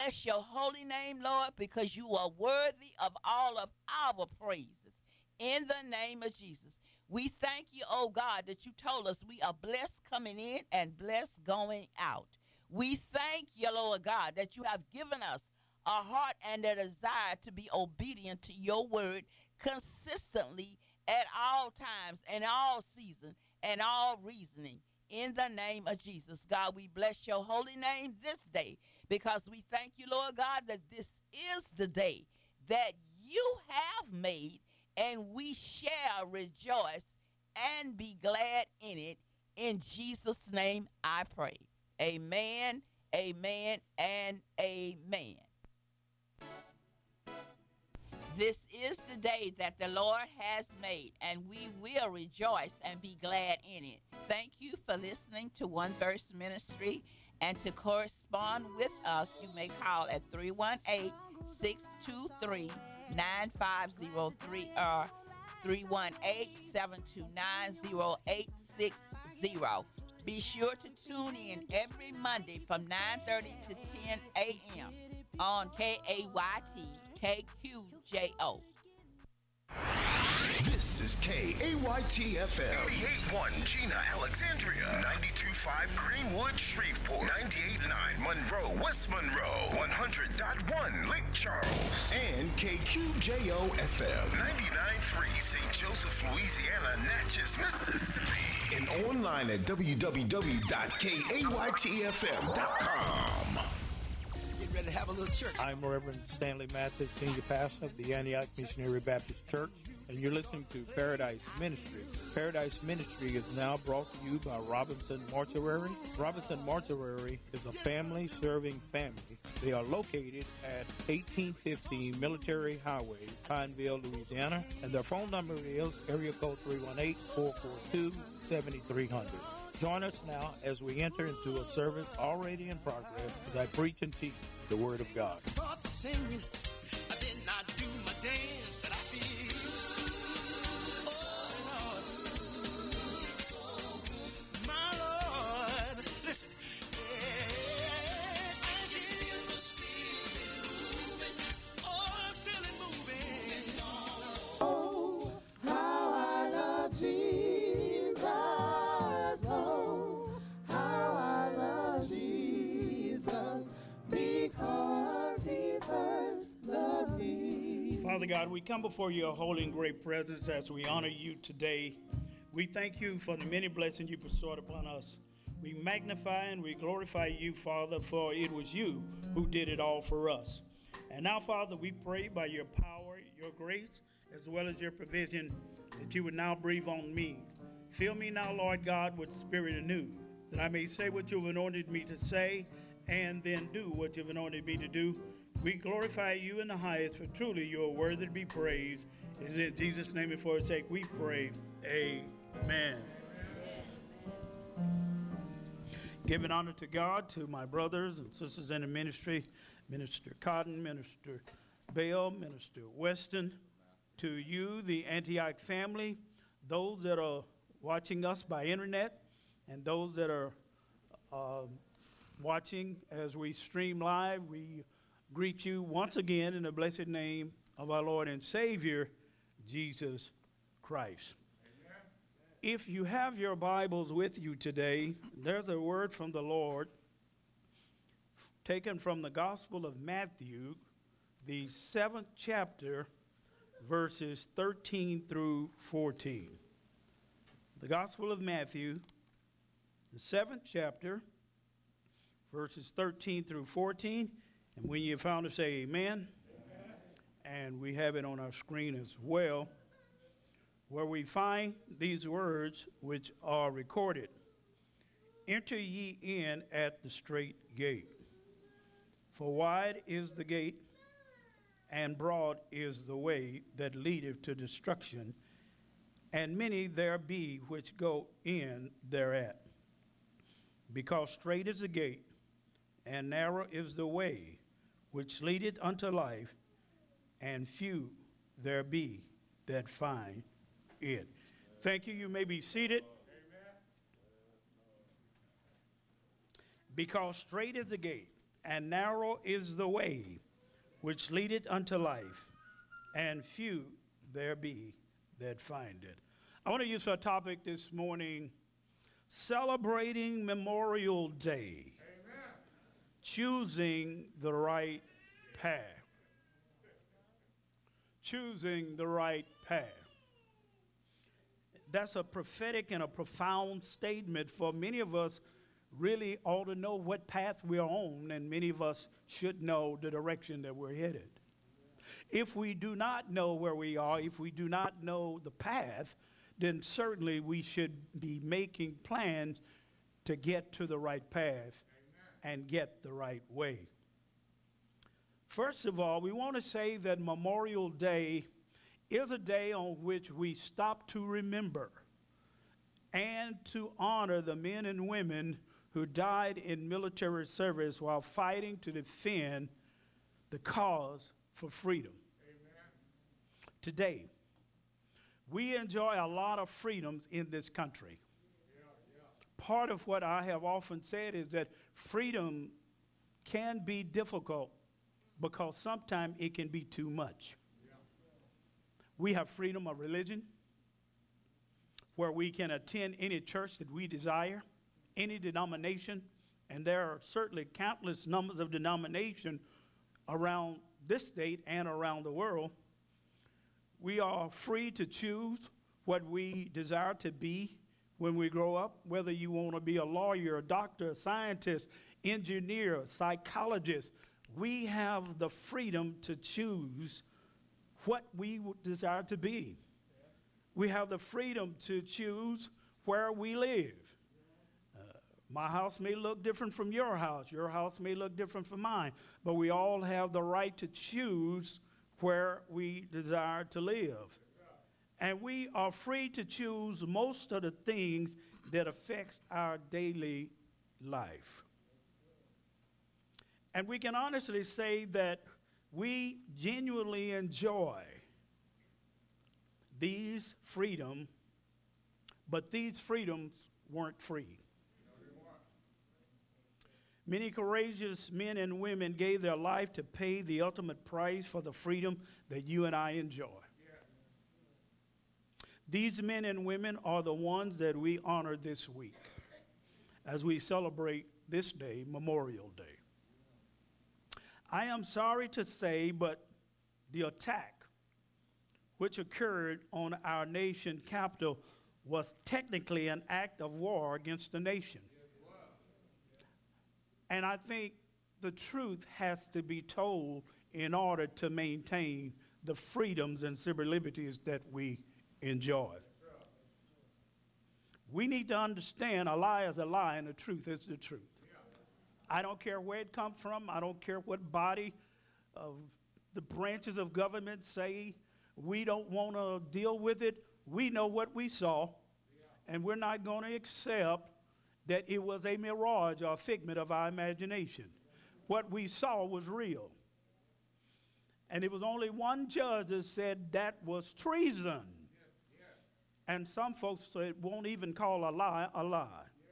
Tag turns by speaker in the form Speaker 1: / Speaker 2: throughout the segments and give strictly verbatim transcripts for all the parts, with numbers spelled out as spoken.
Speaker 1: Bless your holy name, Lord, because you are worthy of all of our praises. In the name of Jesus, we thank you, oh God, that you told us we are blessed coming in and blessed going out. We thank you, Lord God, that you have given us a heart and a desire to be obedient to your word consistently at all times and all season and all reasoning. In the name of Jesus, God, we bless your holy name this day because we thank you, Lord God, that this is the day that you have made, and we shall rejoice and be glad in it. In Jesus' name I pray. Amen, amen, and amen. This is the day that the Lord has made, and we will rejoice and be glad in it. Thank you for listening to One Verse Ministry. And to correspond with us, you may call at three one eight, six two three, nine five zero three or three one eight, seven two nine, zero eight six zero. Be sure to tune in every Monday from nine thirty to ten a.m. on K A Y T K Q J O.
Speaker 2: This is K A Y T F M. eighty-eight point one Gina, Alexandria. ninety-two point five Greenwood, Shreveport. ninety-eight point nine Monroe, West Monroe. one hundred point one Lake Charles. And K Q J O F M. ninety-nine point three Saint Joseph, Louisiana, Natchez, Mississippi. And online at w w w dot k a y t f m dot com.
Speaker 3: Get ready to have a little church.
Speaker 4: I'm Reverend Stanley Mathis, Senior Pastor of the Antioch Missionary Baptist Church, and you're listening to Paradise Ministry. Paradise Ministry is now brought to you by Robinson Mortuary. Robinson Mortuary is a family-serving family. They are located at eighteen fifteen Military Highway, Pineville, Louisiana, and their phone number is area code three one eight, four four two, seven three zero zero. Join us now as we enter into a service already in progress as I preach and teach the Word of God.
Speaker 3: Start singing, I did not do my dance, and I feel, oh Lord, my Lord, listen, yeah, I can feel the Spirit moving, oh, I feel it moving.
Speaker 5: Oh, how I love Jesus, oh, how I love Jesus, because he first loved me.
Speaker 4: Father God, we come before your holy and great presence as we honor you today. We thank you for the many blessings you bestowed upon us. We magnify and we glorify you, Father, for it was you who did it all for us. And now, Father, we pray by your power, your grace, as well as your provision, that you would now breathe on me. Fill me now, Lord God, with spirit anew, that I may say what you've anointed me to say, and then do what you've anointed me to do. We glorify you in the highest, for truly you are worthy to be praised. It is in Jesus' name and for his sake we pray. Amen. Giving honor to God, to my brothers and sisters in the ministry, Minister Cotton, Minister Bell, Minister Weston, to you, the Antioch family, those that are watching us by internet, and those that are uh, watching as we stream live, we greet you once again in the blessed name of our Lord and Savior, Jesus Christ. Amen. If you have your Bibles with you today, there's a word from the Lord taken from the Gospel of Matthew, the seventh chapter, verses thirteen through fourteen. The Gospel of Matthew, the seventh chapter, verses thirteen through fourteen. And when you found it, say amen. Amen. And we have it on our screen as well, where we find these words which are recorded. Enter ye in at the strait gate. For wide is the gate, and broad is the way that leadeth to destruction, and many there be which go in thereat. Because strait is the gate, and narrow is the way which leadeth unto life, and few there be that find it. Thank you. You may be seated. Because strait is the gate, and narrow is the way which leadeth unto life, and few there be that find it. I want to use our topic this morning, celebrating Memorial Day. Amen. Choosing the right path. Choosing the right path. That's a prophetic and a profound statement for many of us. Really ought to know what path we're on, and many of us should know the direction that we're headed. If we do not know where we are, if we do not know the path, then certainly we should be making plans to get to the right path and get the right way. First of all, we want to say that Memorial Day is a day on which we stop to remember and to honor the men and women who died in military service while fighting to defend the cause for freedom. Amen. Today, we enjoy a lot of freedoms in this country. Yeah, yeah. Part of what I have often said is that freedom can be difficult because sometimes it can be too much. Yeah. We have freedom of religion, where we can attend any church that we desire, any denomination, and there are certainly countless numbers of denominations around this state and around the world. We are free to choose what we desire to be when we grow up, whether you want to be a lawyer, a doctor, a scientist, engineer, psychologist. We have the freedom to choose what we would desire to be. We have the freedom to choose where we live. My house may look different from your house. Your house may look different from mine. But we all have the right to choose where we desire to live. And we are free to choose most of the things that affects our daily life. And we can honestly say that we genuinely enjoy these freedoms, but these freedoms weren't free. Many courageous men and women gave their life to pay the ultimate price for the freedom that you and I enjoy. Yeah. These men and women are the ones that we honor this week as we celebrate this day, Memorial Day. I am sorry to say, but the attack which occurred on our nation capital was technically an act of war against the nation. And I think the truth has to be told in order to maintain the freedoms and civil liberties that we enjoy. We need to understand a lie is a lie and the truth is the truth. I don't care where it comes from. I don't care what body of the branches of government say we don't want to deal with it. We know what we saw, and we're not going to accept that it was a mirage or a figment of our imagination. What we saw was real. And it was only one judge that said that was treason. Yes, yes. And some folks said, won't even call a lie a lie.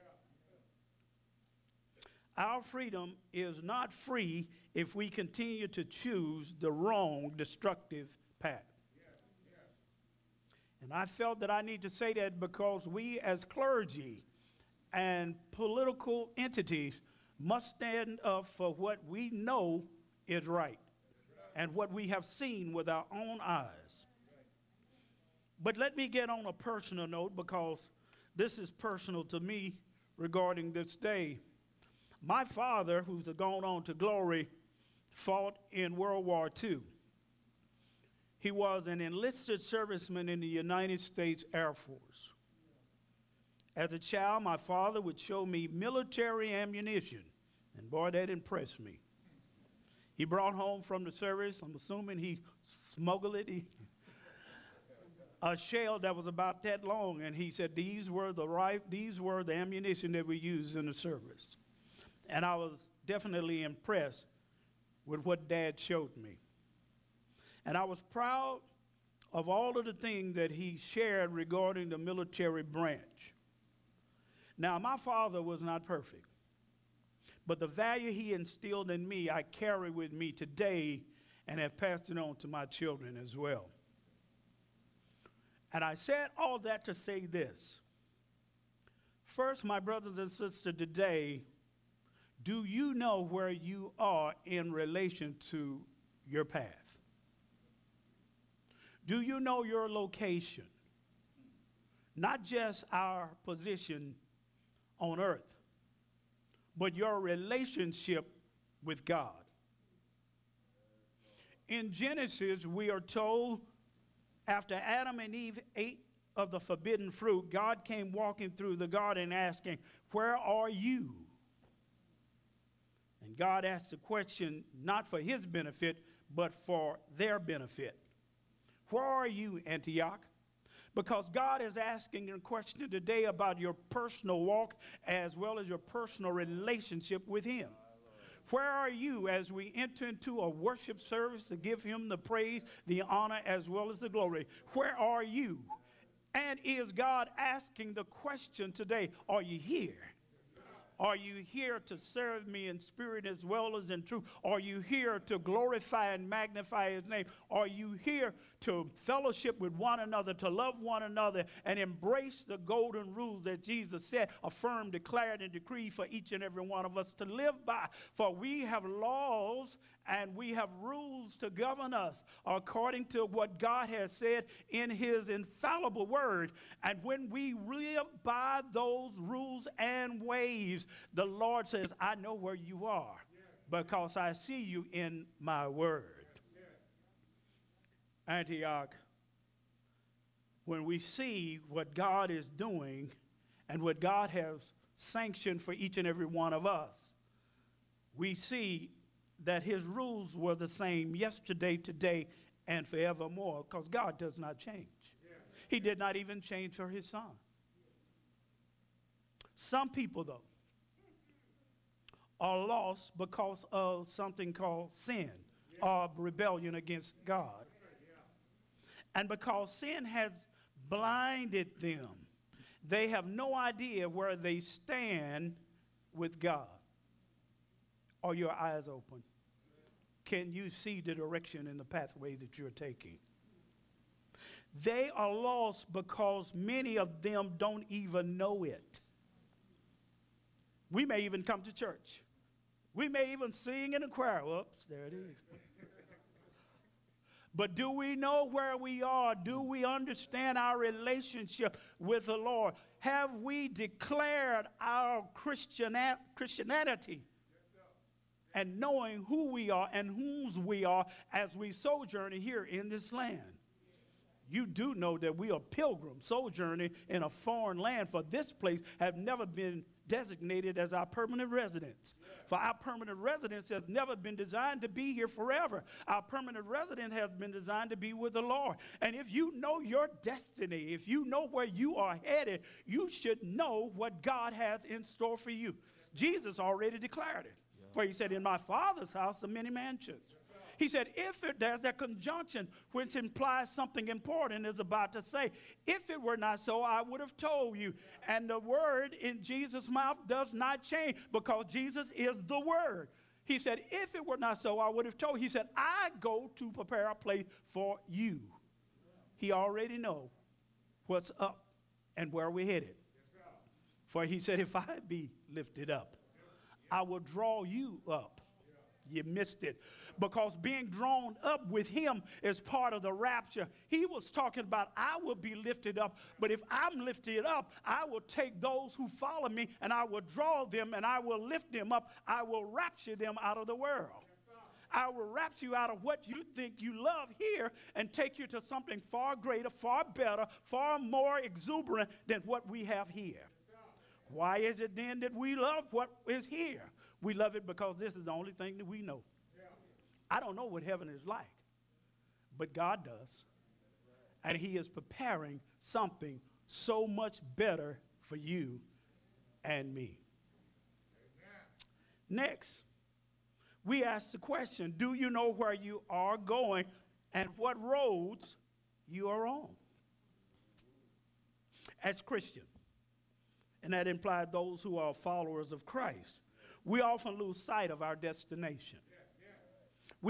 Speaker 4: Yeah. Our freedom is not free if we continue to choose the wrong, destructive path. Yes, yes. And I felt that I need to say that because we as clergy and political entities must stand up for what we know is right and what we have seen with our own eyes. But let me get on a personal note because this is personal to me regarding this day. My father, who's gone on to glory, fought in World War Two. He was an enlisted serviceman in the United States Air Force. As a child, my father would show me military ammunition, and boy, that impressed me. He brought home from the service, I'm assuming he smuggled it, he, a shell that was about that long, and he said these were the right, these were the ammunition that we used in the service. And I was definitely impressed with what Dad showed me. And I was proud of all of the things that he shared regarding the military branch. Now, my father was not perfect, But the value he instilled in me, I carry with me today and have passed it on to my children as well. And I said all that to say this. First, my brothers and sisters, today, do you know where you are in relation to your path? Do you know your location? Not just our position on earth, but your relationship with God. In Genesis, we are told after Adam and Eve ate of the forbidden fruit, God came walking through the garden asking, "Where are you?" And God asked the question not for his benefit, but for their benefit. Where are you, Antioch? Because God is asking a question today about your personal walk as well as your personal relationship with him. Where are you as we enter into a worship service to give him the praise, the honor, as well as the glory? Where are you? And is God asking the question today, are you here? Are you here to serve me in spirit as well as in truth? Are you here to glorify and magnify his name? Are you here to fellowship with one another, to love one another, and embrace the golden rules that Jesus said, affirmed, declared, and decreed for each and every one of us to live by? For we have laws and we have rules to govern us according to what God has said in his infallible word. And when we live by those rules and ways, the Lord says, I know where you are because I see you in my word. Antioch, when we see what God is doing and what God has sanctioned for each and every one of us, we see that his rules were the same yesterday, today, and forevermore, because God does not change. He did not even change for his son. Some people, though, are lost because of something called sin or rebellion against God. And because sin has blinded them, they have no idea where they stand with God. Are your eyes open? Can you see the direction and the pathway that you're taking? They are lost because many of them don't even know it. We may even come to church. We may even sing in the choir. Whoops, there it is. But do we know where we are? Do we understand our relationship with the Lord? Have we declared our Christiana- Christianity? And knowing who we are and whose we are as we sojourn here in this land. You do know that we are pilgrims sojourning in a foreign land, for this place have never been designated as our permanent residence. For our permanent residence has never been designed to be here forever. Our permanent residence has been designed to be with the Lord. And if you know your destiny, if you know where you are headed, you should know what God has in store for you. Jesus already declared it. For he said, in my Father's house are many mansions. He said, if it, there's that conjunction which implies something important is about to say, if it were not so, I would have told you. And the word in Jesus' mouth does not change because Jesus is the word. He said, if it were not so, I would have told you. He said, I go to prepare a place for you. He already knows what's up and where we're headed. For he said, if I be lifted up, I will draw you up. You missed it. Because being drawn up with him is part of the rapture. He was talking about I will be lifted up, but if I'm lifted up, I will take those who follow me and I will draw them and I will lift them up. I will rapture them out of the world. I will rapture you out of what you think you love here and take you to something far greater, far better, far more exuberant than what we have here. Why is it then that we love what is here? We love it because this is the only thing that we know. I don't know what heaven is like, but God does. And he is preparing something so much better for you and me. Next, we ask the question, do you know where you are going and what roads you are on? As Christians, and that implies those who are followers of Christ, we often lose sight of our destination.